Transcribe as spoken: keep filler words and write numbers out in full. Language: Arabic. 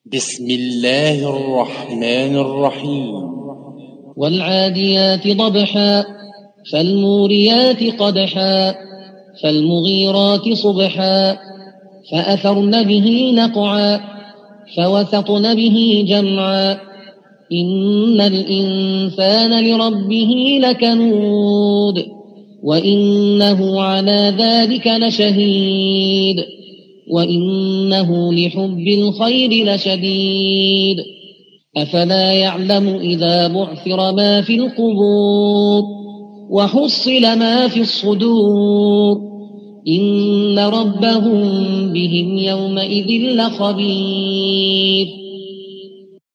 بسم الله الرحمن الرحيم. والعاديات ضبحا فالموريات قدحا فالمغيرات صبحا فأثرن به نقعا فوسطن به جمعا إن الإنسان لربه لكنود وإنه على ذلك لشهيد وإنه لحب الخير لشديد أفلا يعلم إذا بعثر ما في القبور وحصل ما في الصدور إن ربهم بهم يومئذ لخبير.